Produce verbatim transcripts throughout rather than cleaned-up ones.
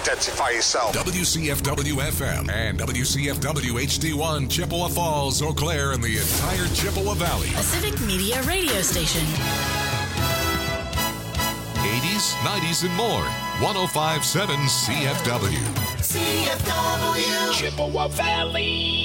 identify yourself. W C F W F M and W C F W H D one, Chippewa Falls, Eau Claire, and the entire Chippewa Valley. A Civic Media radio station. eighties, nineties, and more. one oh five point seven C F W. C F W. Chippewa Valley.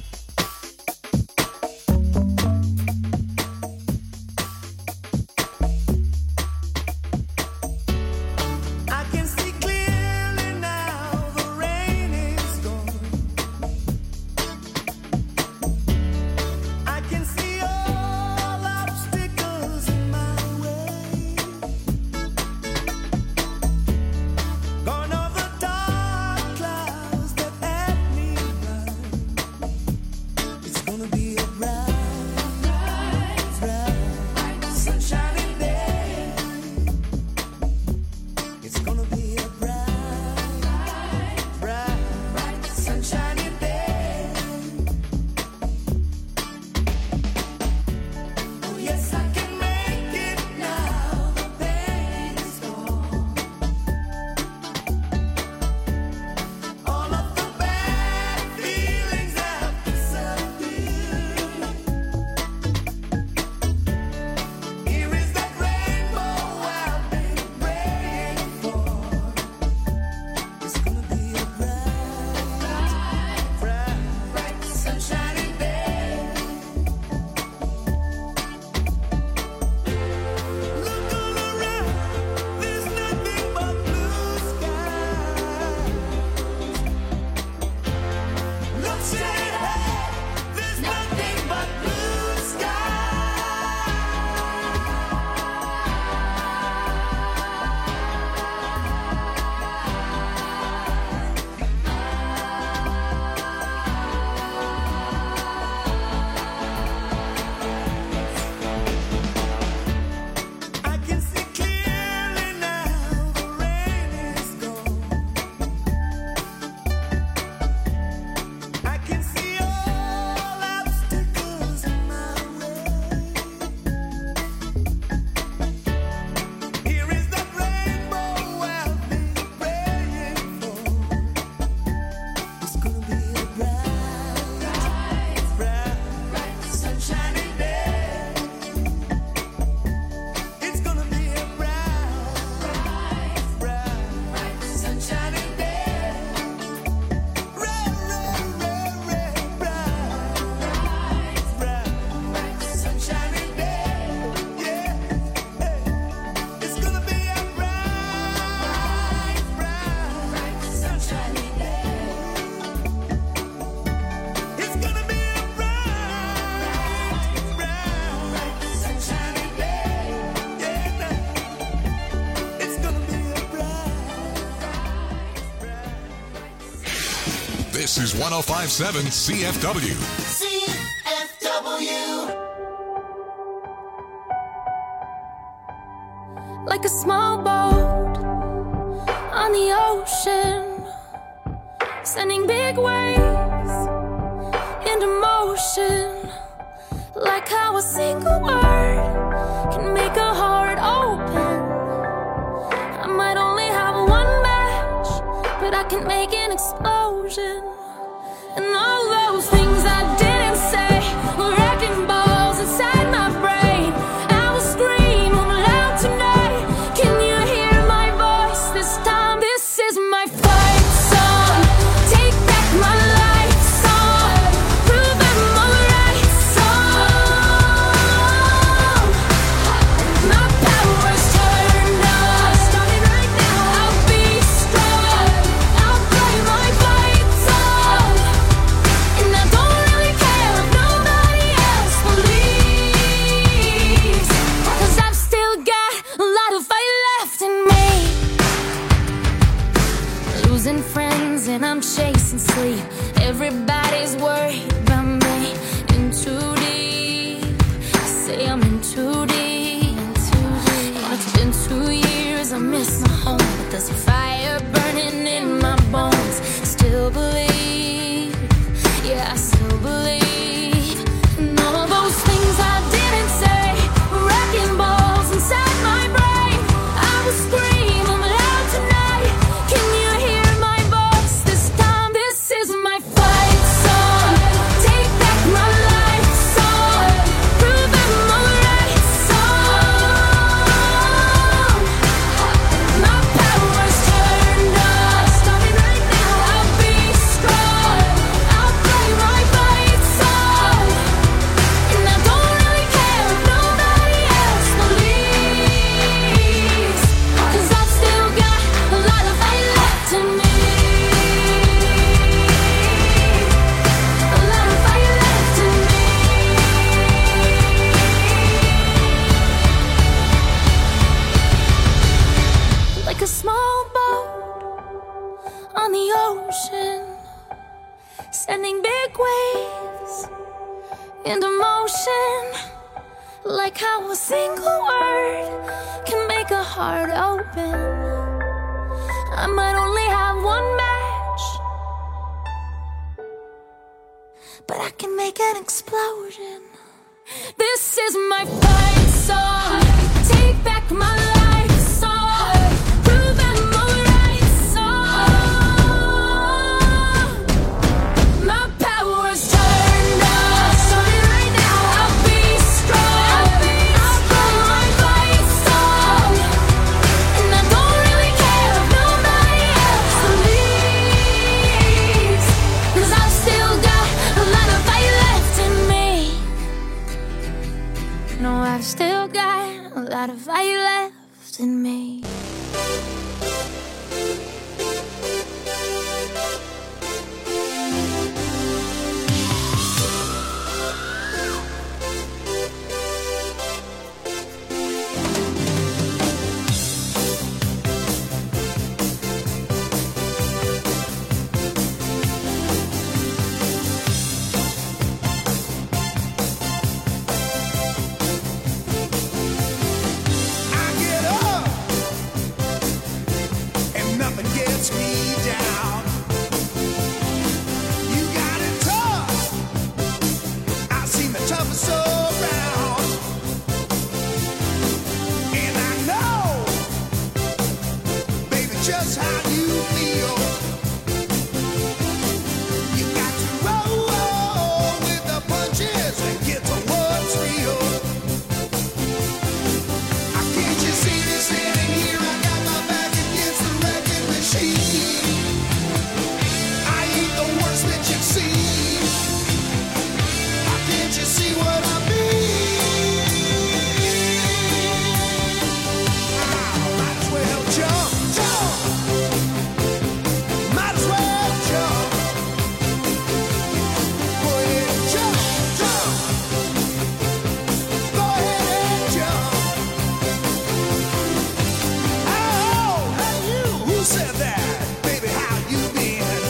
This is one oh five point seven C F W. C F W. Like a small boat on the ocean, sending big waves into motion. Like how a single word can make a heart open. I might only have one match, but I can make an explosion. And all those things I didn't say were wrecking balls inside my brain. I will scream loud tonight. Can you hear my voice this time? This is my fight song. Take back my life song. Prove I'm alright song. My power's turned on. Starting right now. I'll be strong. I'll play my fight song. And I don't really care if nobody else believes, 'cause I've still got a lot of fight left in me. Losing friends and I'm chasing sleep. Everybody's worried about me. In too deep. I say I'm in too deep. And it's been two years, I miss my home, but there's a fire burning in my bones. Still believe, yeah, I still believe. And all those things I didn't say were wrecking balls inside my brain. I will scream I'm loud tonight. Can you hear ocean, sending big waves into motion. Like how a single word can make a heart open. I might only have one match, but I can make an explosion. This is my fight song. Take back my life song. Prove I'm alright song. My power's turned up. Starting right now, I'll be strong. I'll blow my fight song. And I don't really care if nobody else believes, 'cause I've still got a lot of fight left in me. No, I've still got a lot of fire left in me. Just how you feel. You got to roll with the punches and get to what's real. Can't you see me standing here? I got my back against the wrecking machine. I ain't the worst that you've seen. Can't you see what I mean? I might as well jump. Might as well jump. Go ahead and jump, jump. Go ahead and jump. Oh, hey you, who said that? Baby, how you been?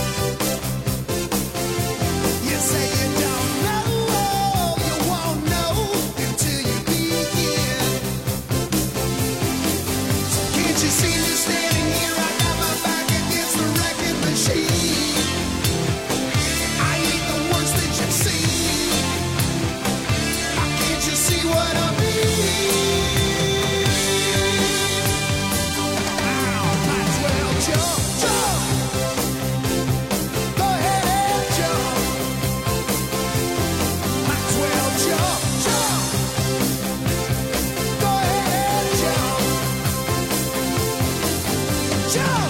You say you don't know, you won't know until you begin. So can't you see me standing here? I got my back against the wrecking machine. I ain't the worst that you've seen. Can't you see what I mean? Ow, might as well jump, jump. Go ahead and jump. Might as well jump, jump. Go ahead and jump. Jump.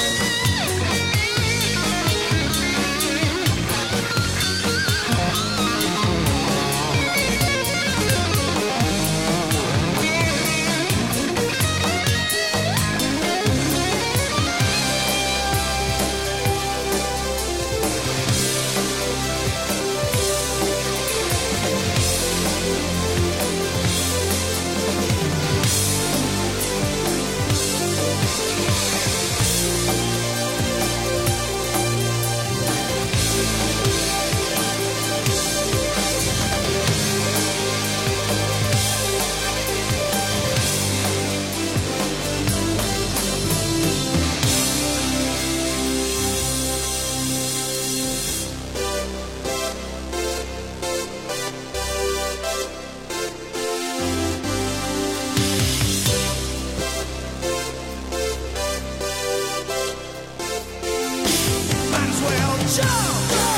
Might as well jump.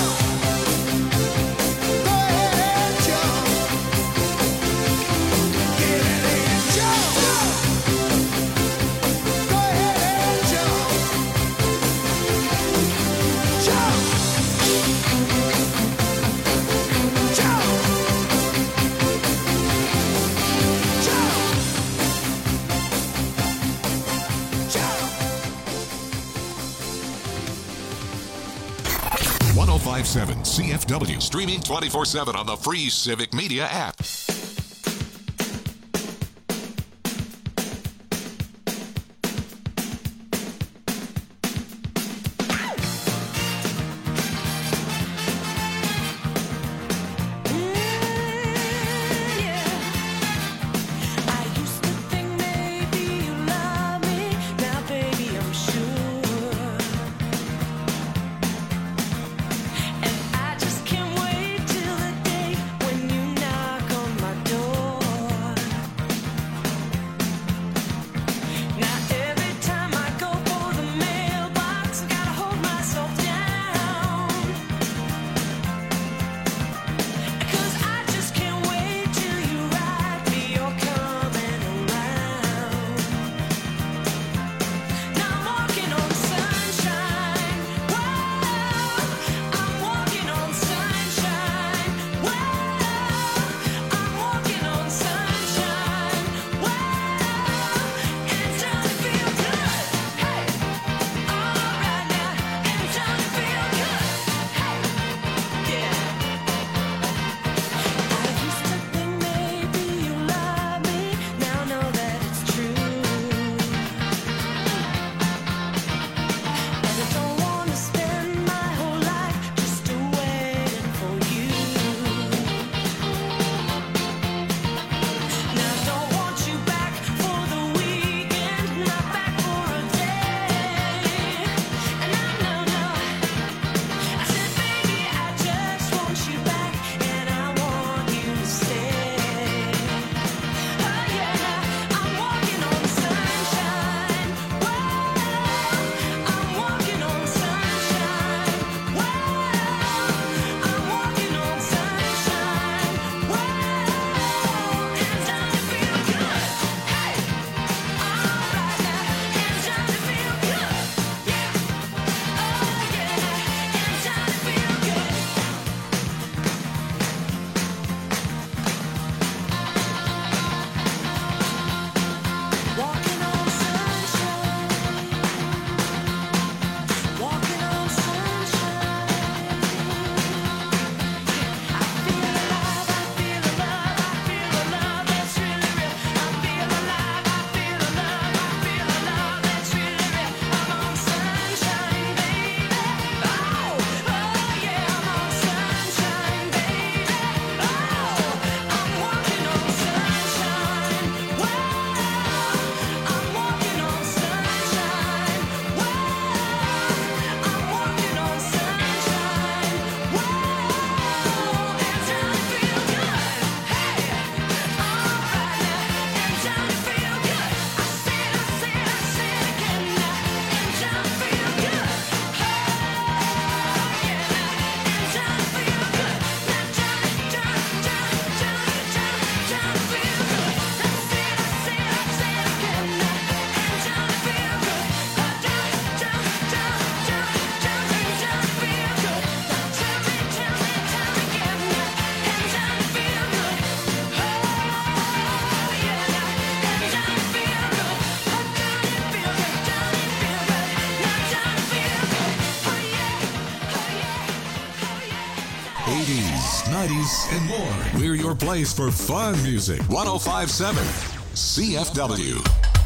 Go ahead and jump. Get in and jump. Go ahead and jump. Jump. Jump. Jump. Jump. one oh five point seven C F W. Streaming twenty-four seven on the free Civic Media app. eighties, nineties, and more. We're your place for fun music. one oh five point seven C F W.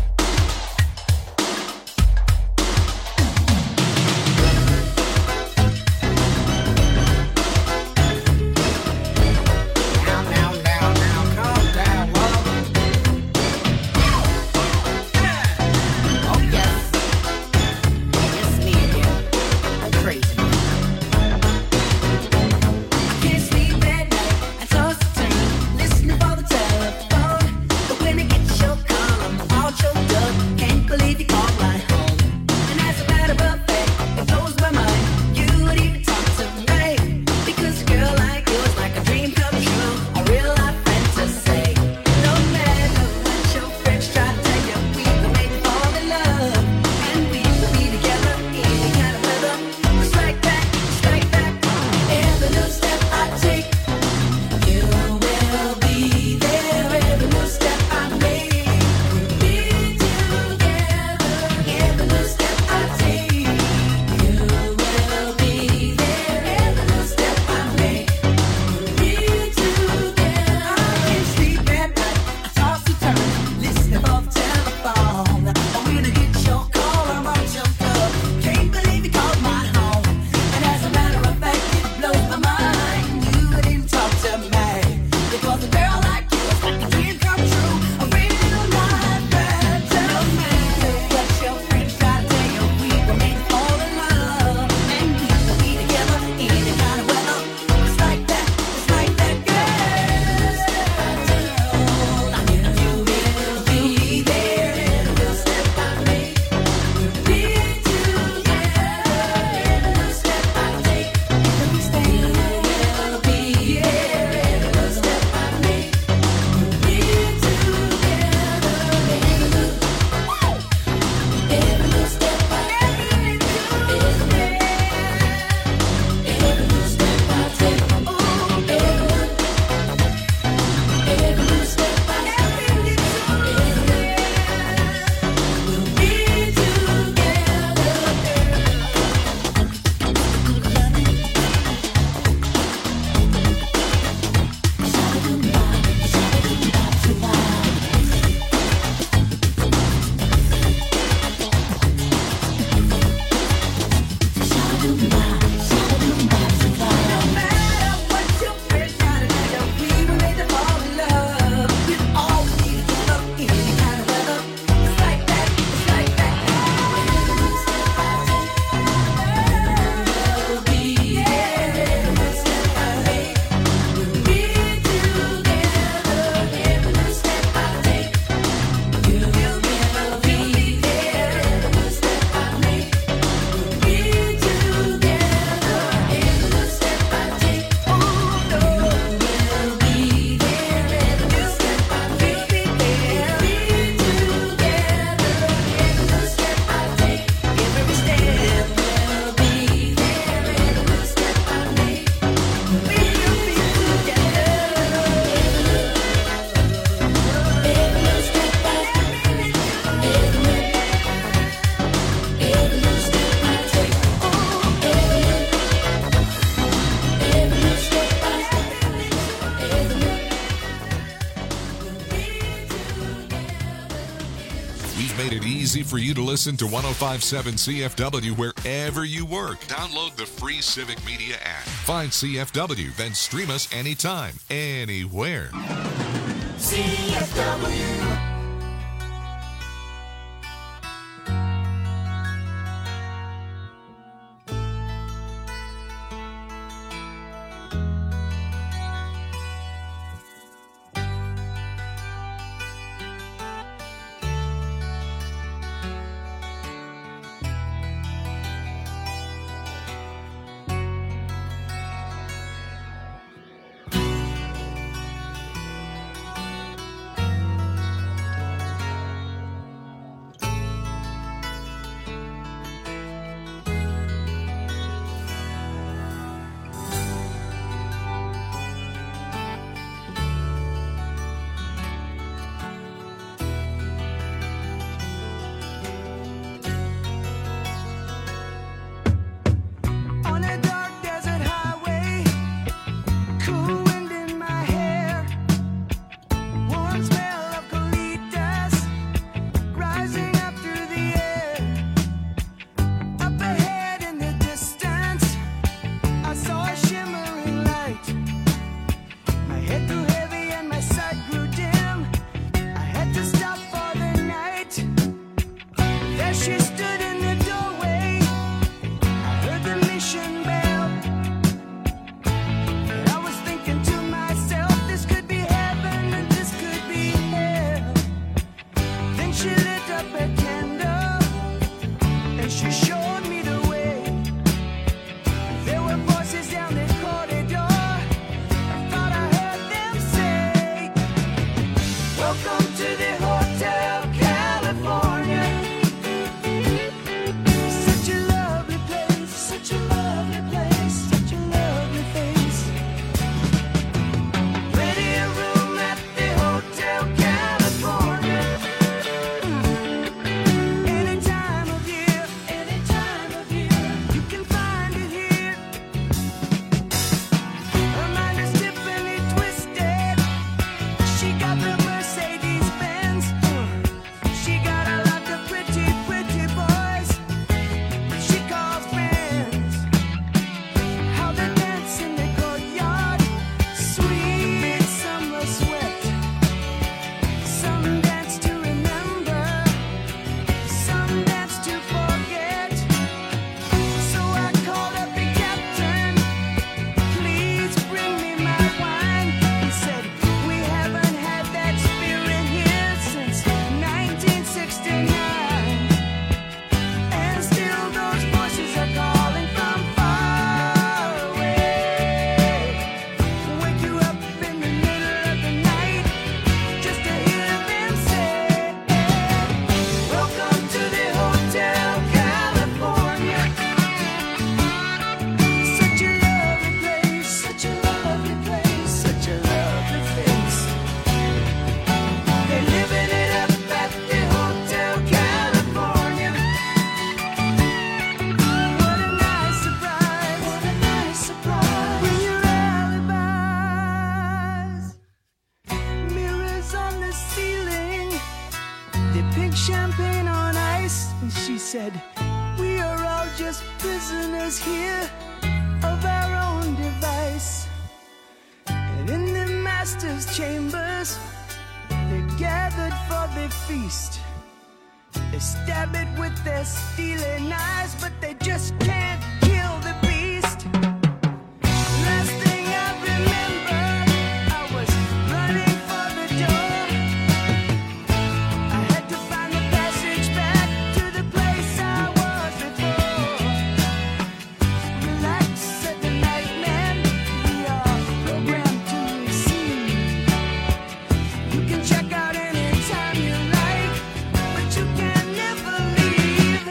Easy for you to listen to one oh five point seven C F W wherever you work. Download the free Civic Media app. Find C F W, then stream us anytime, anywhere. C F W. feast. They stab it with their stealing eyes, but they just can't kill the beast. Last thing I remember, I was running for the door. I had to find the passage back to the place I was before. Relax, said the nightman, we are programmed to receive. You can check out anytime you like, but you can never leave.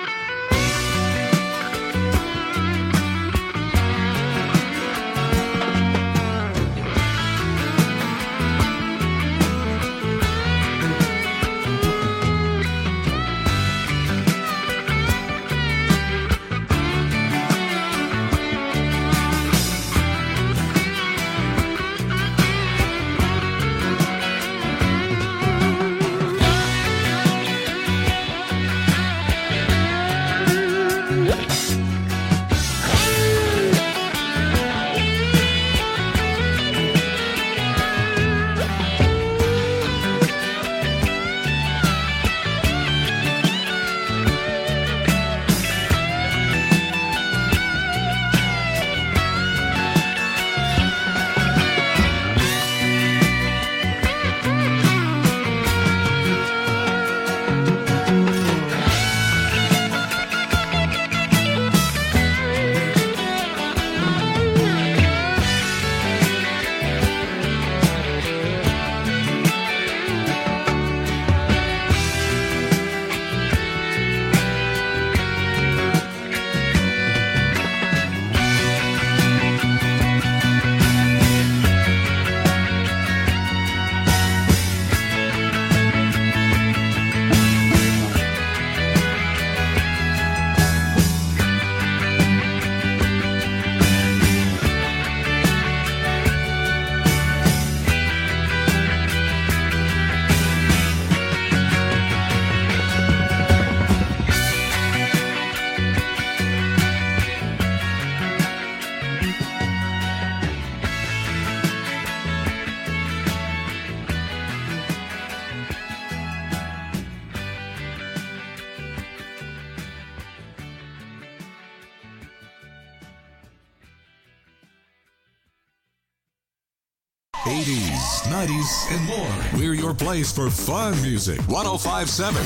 eighties, nineties, and more. We're your place for fun music. one oh five point seven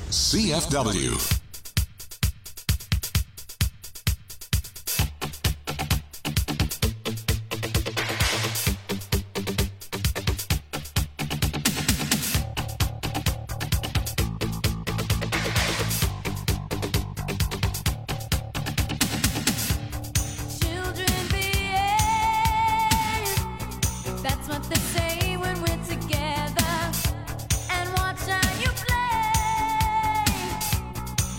C F W. Children behave. That's what they say when we're together. And watch how you play.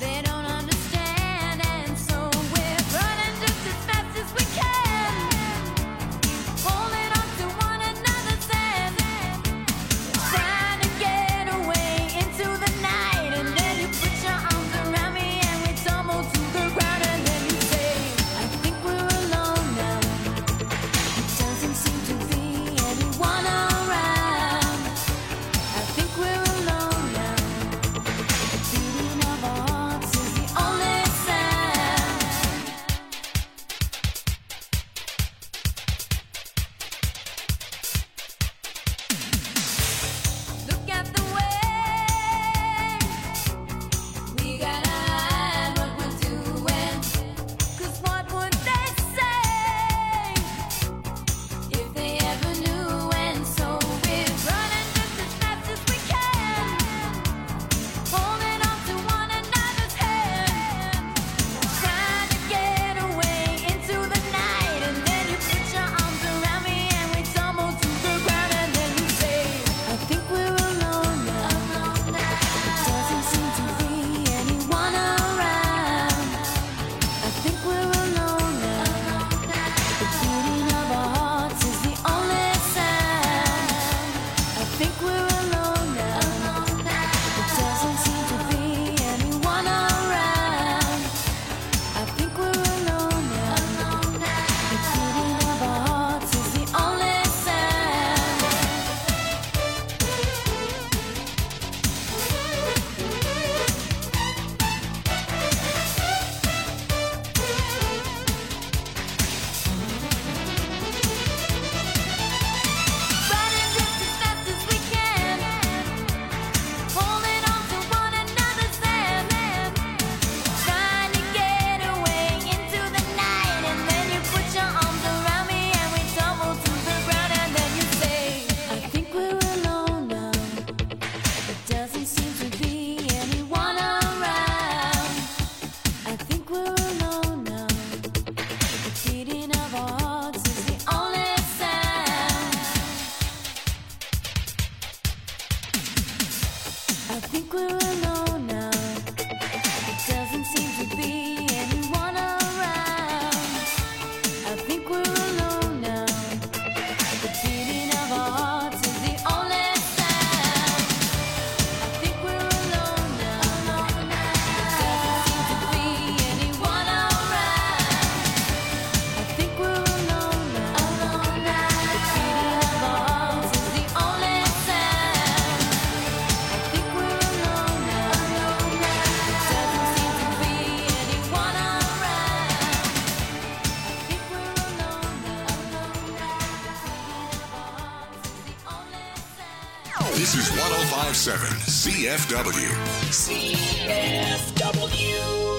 This is one oh five point seven C F W. C F W.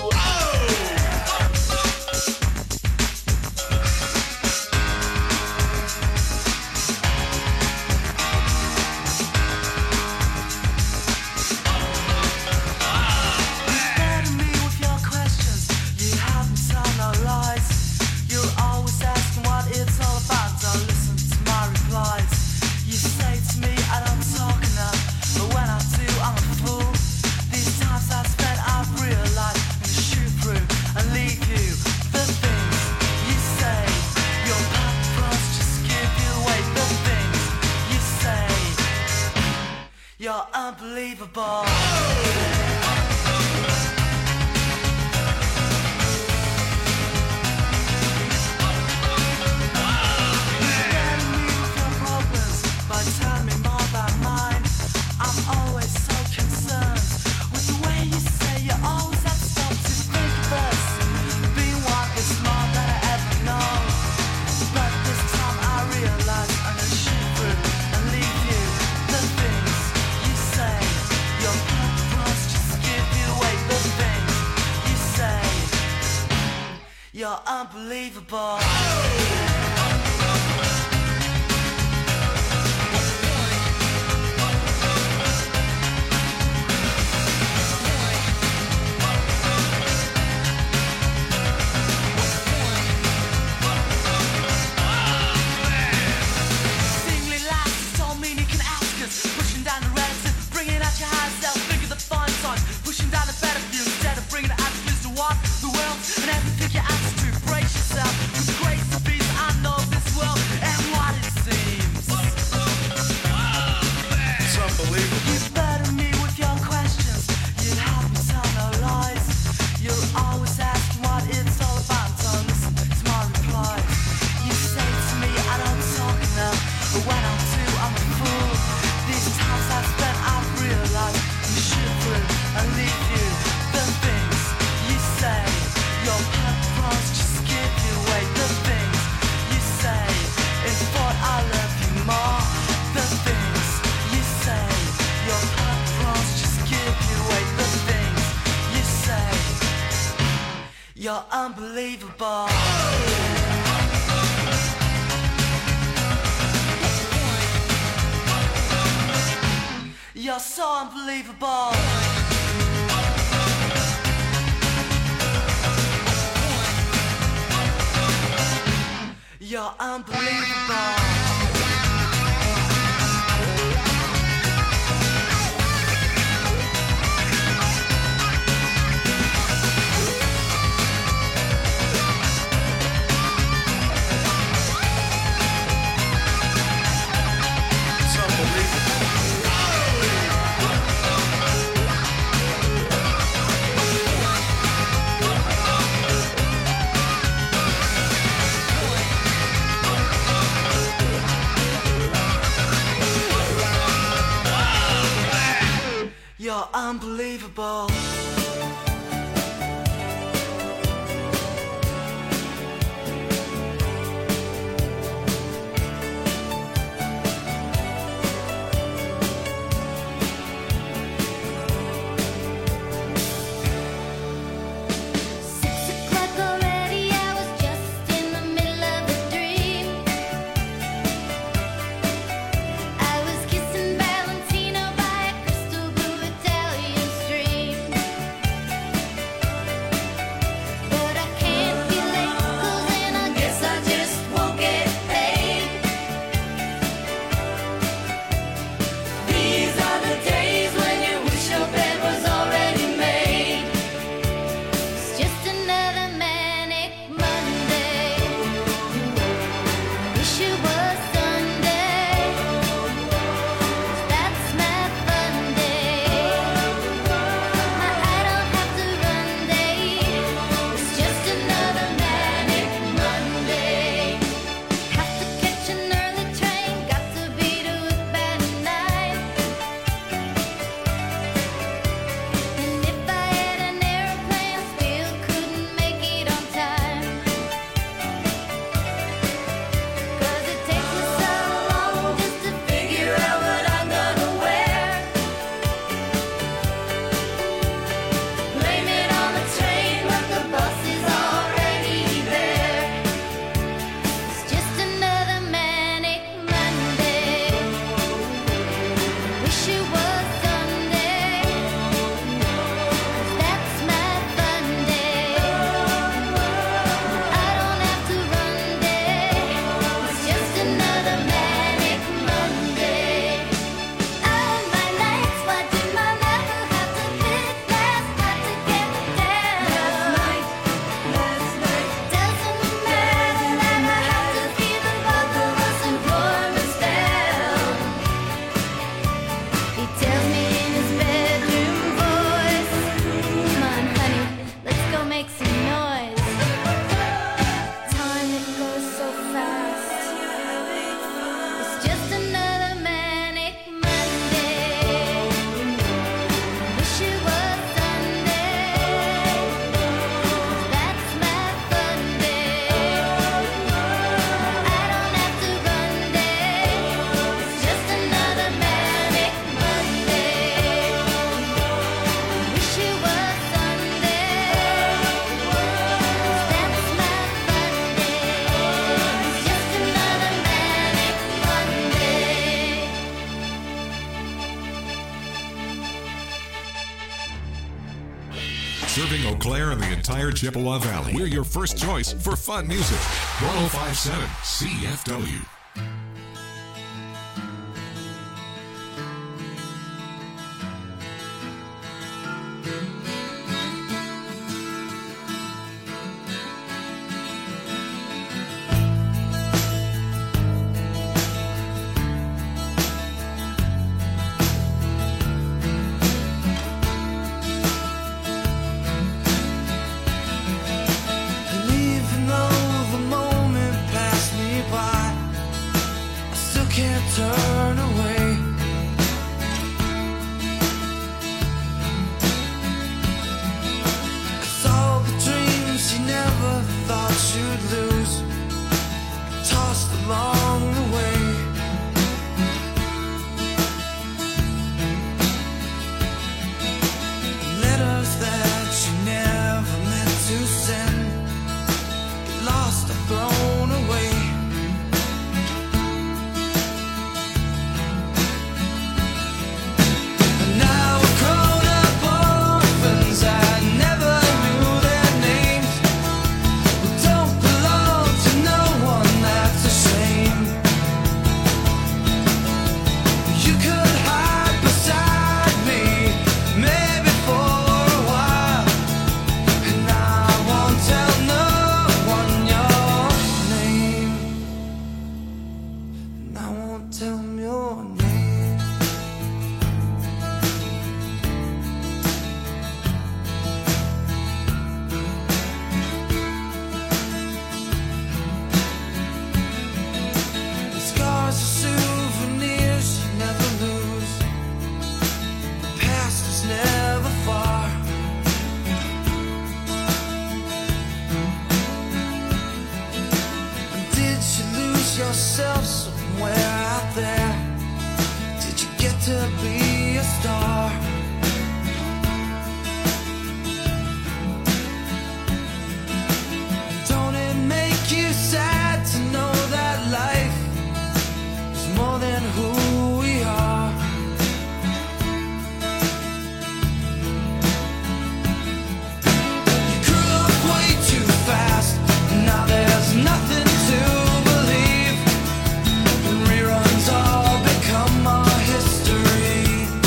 Unbelievable. You're unbelievable. Singly lights don't mean you can ask us. Pushing down the relative, bringing out your high self. Think of the fine signs. Pushing down the better view instead of bringing the attitudes to what the world and everything you ask to brace yourself. With grace and peace, I know this world and what it seems. It's unbelievable. You better me with your questions. You'd have me tell no lies. You're always asking what it's all about. So listen to my replies. You say to me I don't talk enough, but when I do, I'm a fool. These times I've spent, I've realized you shoot through and leave you. The things you say, your purpose just give you away. The things you say, in thought I love you more. The things you say, your purpose just give you away. The things you say, you're unbelievable. You're so unbelievable. You're unbelievable. You're unbelievable. Six o'clock already, I was just in the middle of a dream. I was kissing Valentino by a crystal blue Italian stream. Serving Eau Claire and the entire Chippewa Valley. We're your first choice for fun music. one oh five point seven C F W. Turn away. Cause all the dreams you never thought you'd lose, tossed along the way. Letters that you never meant to send, get lost or thrown away. Yourself somewhere out there. Did you get to be a star? Don't it make you sad to know that life is more than who we are? You grew up way too fast, and now there's nothing to all become our history.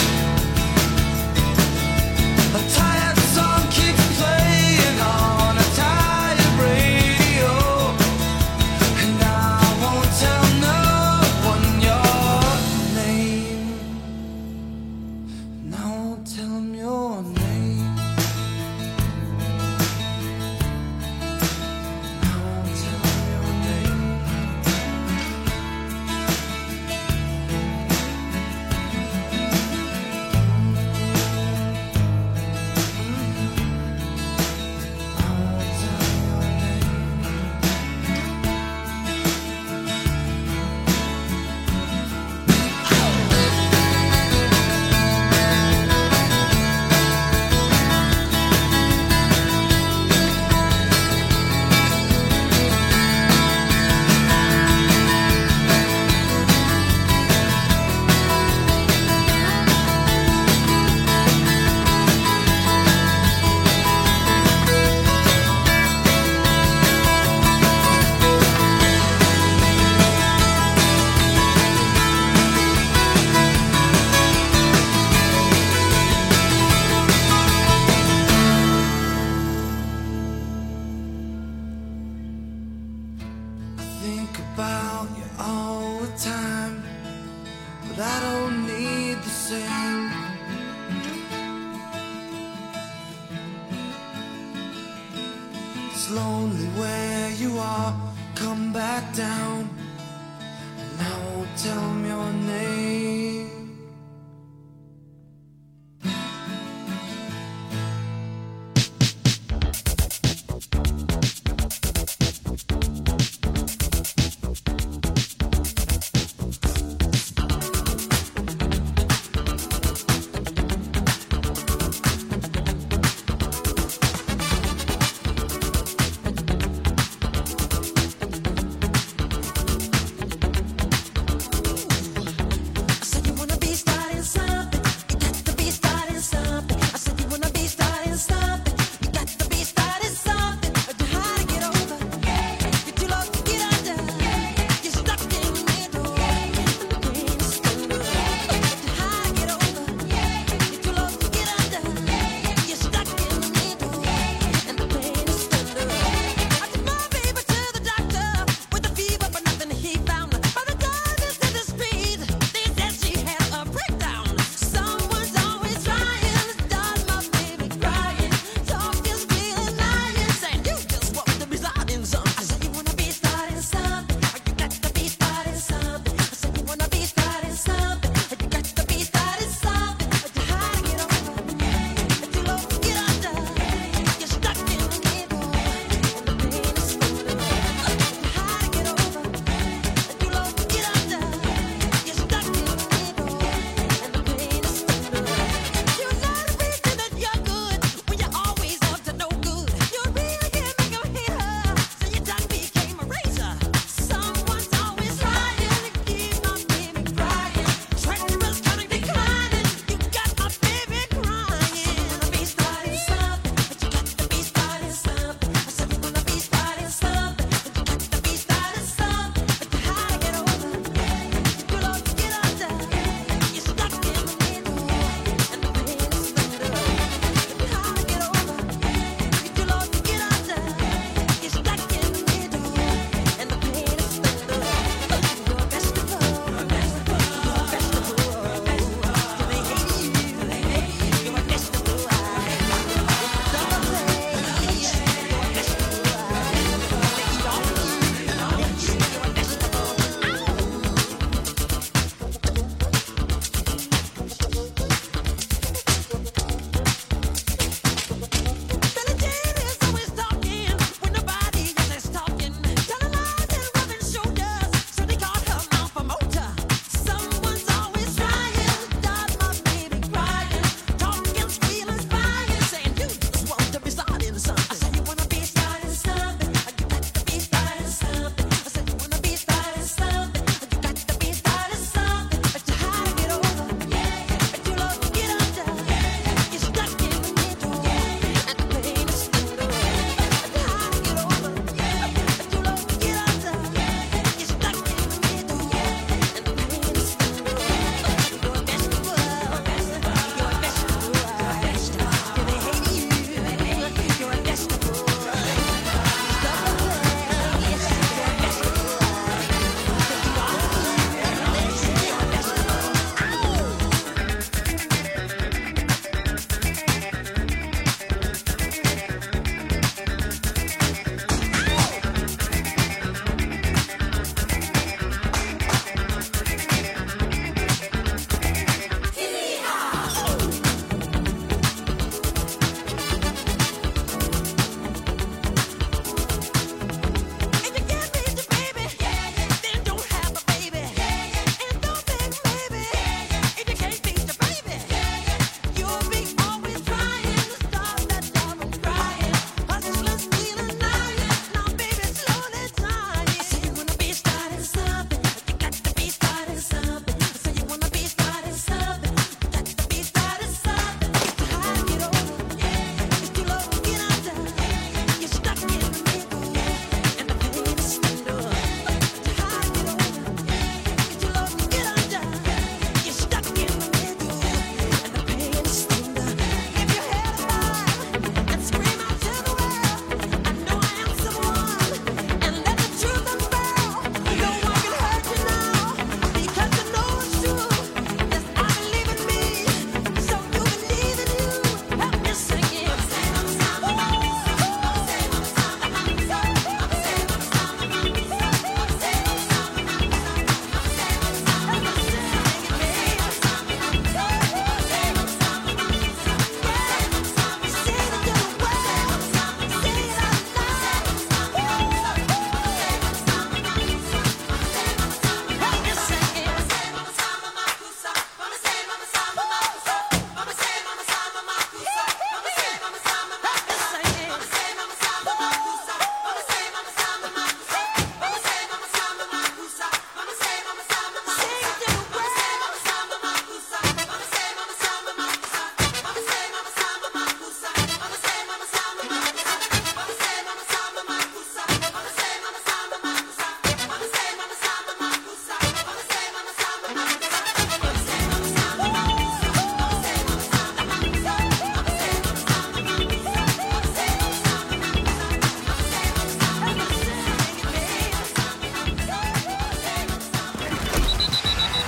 A tired song keeps playing on a tired radio, and I won't tell no one your name. And I won't tell them your name. I won't tell them your name. Lonely where you are, come back down, and I won't tell them your name.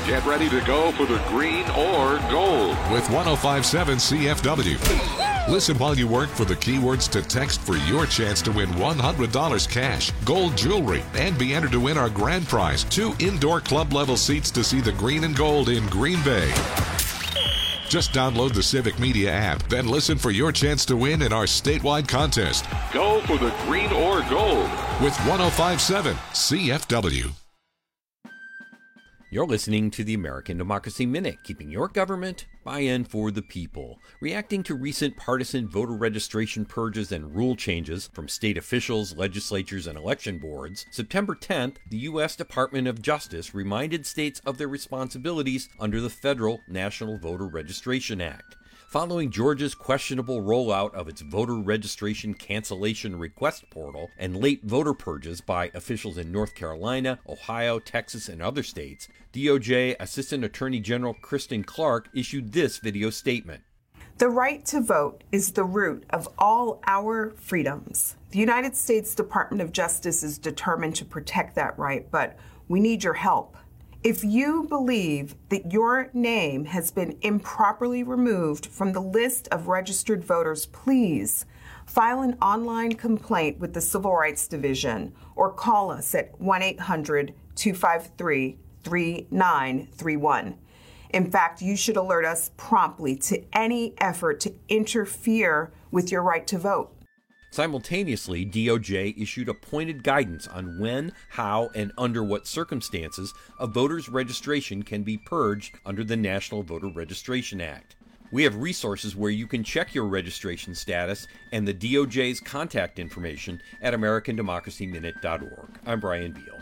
Get ready to go for the green or gold with one oh five point seven C F W. Listen while you work for the keywords to text for your chance to win one hundred dollars cash, gold jewelry, and be entered to win our grand prize, two indoor club-level seats to see the green and gold in Green Bay. Just download the Civic Media app, then listen for your chance to win in our statewide contest. Go for the green or gold with one oh five point seven C F W. You're listening to the American Democracy Minute, keeping your government by and for the people. Reacting to recent partisan voter registration purges and rule changes from state officials, legislatures, and election boards, September tenth, the U S Department of Justice reminded states of their responsibilities under the federal National Voter Registration Act. Following Georgia's questionable rollout of its voter registration cancellation request portal and late voter purges by officials in North Carolina, Ohio, Texas, and other states, D O J Assistant Attorney General Kristen Clark issued this video statement. The right to vote is the root of all our freedoms. The United States Department of Justice is determined to protect that right, but we need your help. If you believe that your name has been improperly removed from the list of registered voters, please file an online complaint with the Civil Rights Division or call us at one eight hundred two five three three nine three one. In fact, you should alert us promptly to any effort to interfere with your right to vote. Simultaneously, D O J issued a pointed guidance on when, how, and under what circumstances a voter's registration can be purged under the National Voter Registration Act. We have resources where you can check your registration status and the D O J's contact information at American Democracy Minute dot org. I'm Brian Beal.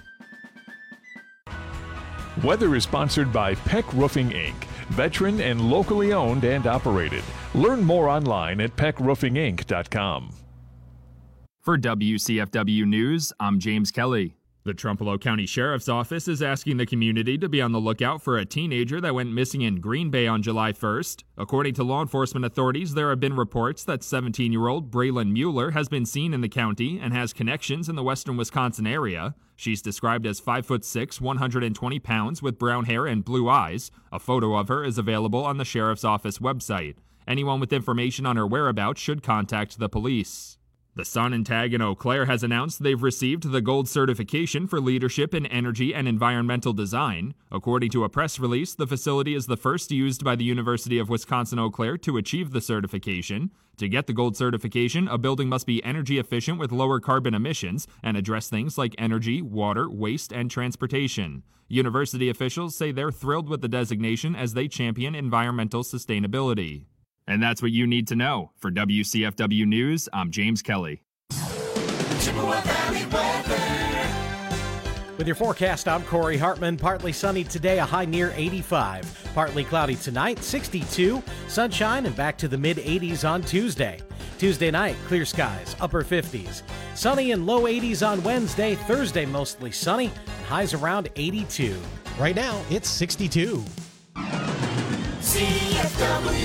Weather is sponsored by Peck Roofing, Incorporated, veteran and locally owned and operated. Learn more online at peck roofing inc dot com. For W C F W News, I'm James Kelly. The Trumpereau County Sheriff's Office is asking the community to be on the lookout for a teenager that went missing in Green Bay on July first. According to law enforcement authorities, there have been reports that seventeen-year-old Braylon Mueller has been seen in the county and has connections in the western Wisconsin area. She's described as five foot six, one hundred twenty pounds, with brown hair and blue eyes. A photo of her is available on the Sheriff's Office website. Anyone with information on her whereabouts should contact the police. The Sun and Tag in Eau Claire has announced they've received the gold certification for leadership in energy and environmental design. According to a press release, the facility is the first used by the University of Wisconsin-Eau Claire to achieve the certification. To get the gold certification, a building must be energy efficient with lower carbon emissions and address things like energy, water, waste, and transportation. University officials say they're thrilled with the designation as they champion environmental sustainability. And that's what you need to know. For W C F W News, I'm James Kelly. With your forecast, I'm Corey Hartman. Partly sunny today, a high near eighty-five. Partly cloudy tonight, sixty-two. Sunshine and back to the mid eighties on Tuesday. Tuesday night, clear skies, upper fifties. Sunny and low eighties on Wednesday. Thursday, mostly sunny, and highs around eighty-two. Right now, it's sixty-two. C F W.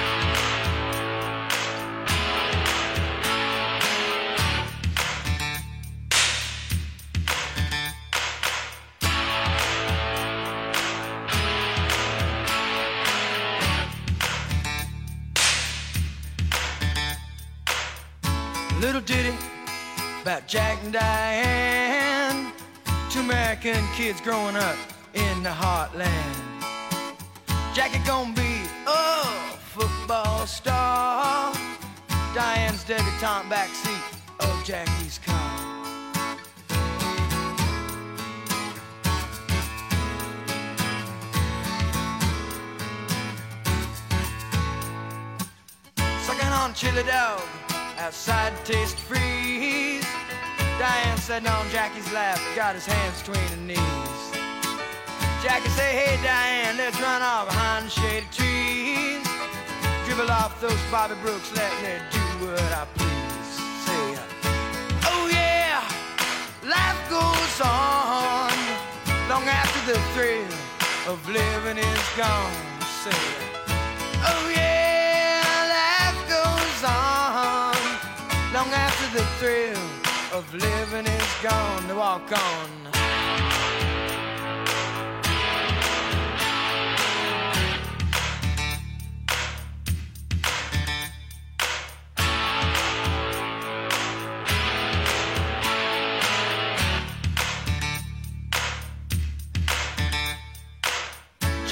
Little ditty about Jack and Diane, two American kids growing up in the heartland. Jackie gonna be a football star, Diane's debutante backseat of Jackie's car. Sucking on chili dog outside Taste Freeze. Diane sitting on Jackie's lap, got his hands between her knees. Jackie say, hey Diane, let's run off behind the shady trees. Dribble off those Bobby Brooks, let me do what I please. Say, oh yeah, life goes on long after the thrill of living is gone. Say, oh yeah, life goes on long after the thrill of living is gone. To walk on.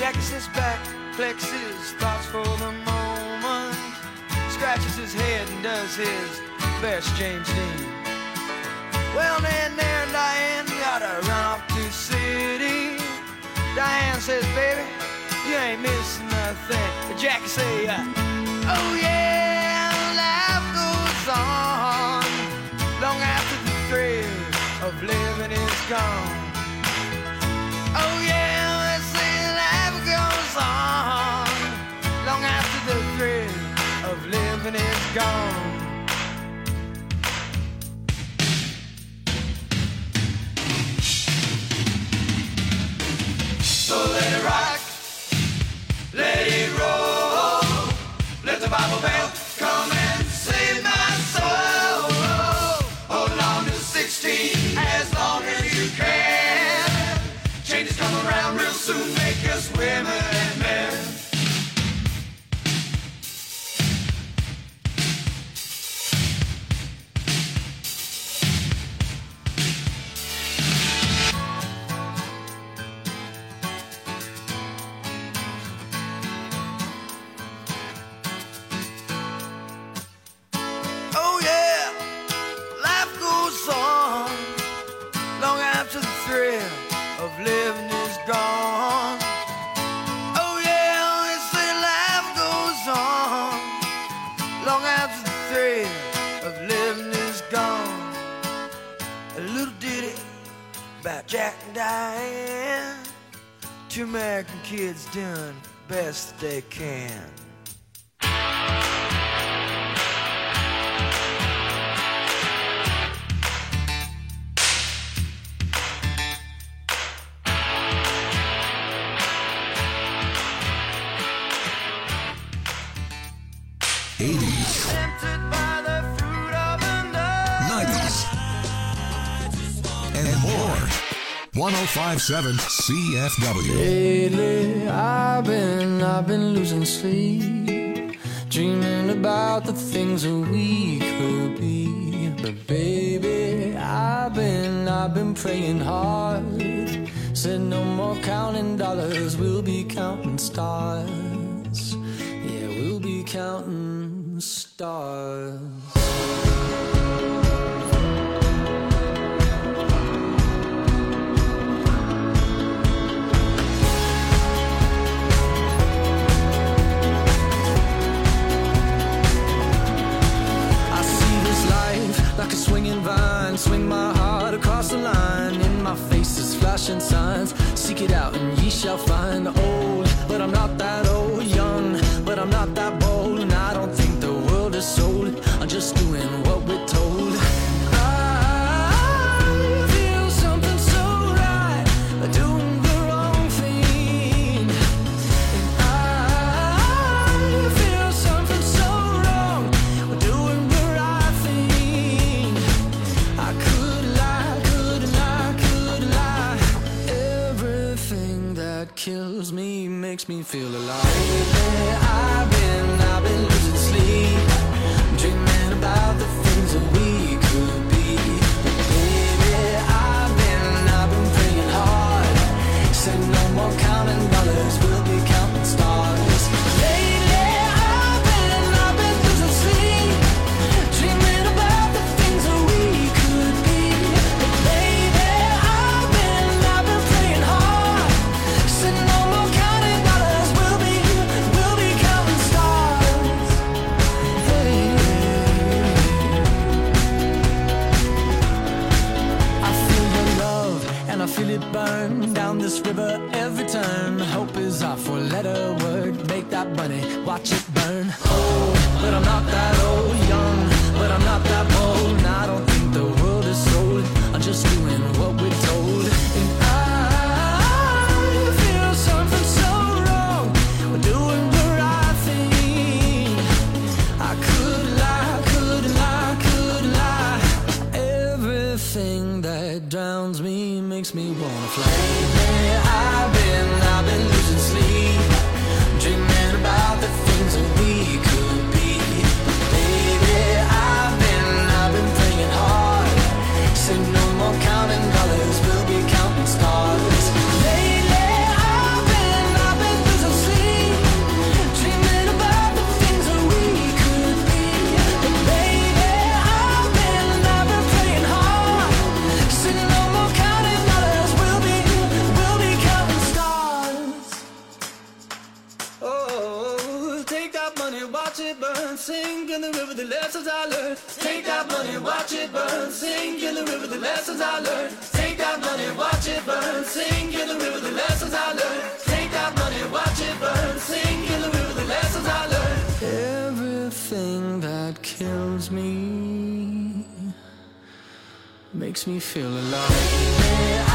Jackie sits back, collects his thoughts for the moment, scratches his head and does his best James Dean. Well, then there Diane gotta run off to the city. Diane says, baby, you ain't missing nothing. But Jackie say, uh, oh yeah, life goes on long after the thrill of living is gone. Oh yeah, they say life goes on long after the thrill of living is gone. So let it rock, let it roll, let the Bible belt come and save my soul. Hold on to sixteen as long as you can. Changes come around real soon, make us women and men. Living is gone. Oh yeah, they say life goes on long after the thrill of living is gone. A little ditty about Jack and Diane, two American kids doing the best they can. eighties, nineties, and more. one oh five point seven C F W. Lately, I've been, I've been losing sleep, dreaming about the things that we could be. But baby, I've been, I've been praying hard. Said no more counting dollars, we'll be counting stars. Yeah, we'll be counting stars. Like a swinging vine, swing my heart across the line. In my face is flashing signs. Seek it out and ye shall find. Old, but I'm not that old. Young, but I'm not that bold. And I don't think the world is sold. I'm just doing what we're told. I feel something so right, doing the wrong thing. And I feel something so wrong, doing the right thing. I could lie, could lie, could lie. Everything that kills me makes me feel alive. Lately, I've been, I've been losing sleep, dreaming about the things that we could be. Baby, I've been, I've been praying hard. Said no more counting dollars, we'll be counting stars. Lately, I've been, I've been losing sleep, dreaming about the things that we could be. But baby, I've been, I've been praying hard. Said no more counting dollars, we'll be, we'll be counting stars. Hey. I feel your love and I feel it burn down this river every turn. Hope is our four-letter word. Make that money, watch it burn. Old, but I'm not that old. Young, but I'm not that bold. And I don't think the world is sold. I'm just doing what we're told. And I feel something so wrong. We're doing the right thing. I could lie, could lie, could lie. Everything that drowns me makes me wanna fly. Lately, I've been, I've been losing sleep, dreaming about the things that we could be. Baby, I've been, I've been praying hard. Said no more counting dollars, we'll be counting stars. Lately, I've been, I've been sink in the river, the lessons I learned. Take that money, watch it burn, sink in the river, the lessons I learned. Take that money, watch it burn, sink in the river, the lessons I learned. Take that money, watch it burn, sink in the river, the lessons I learned. Everything that kills me makes me feel alive.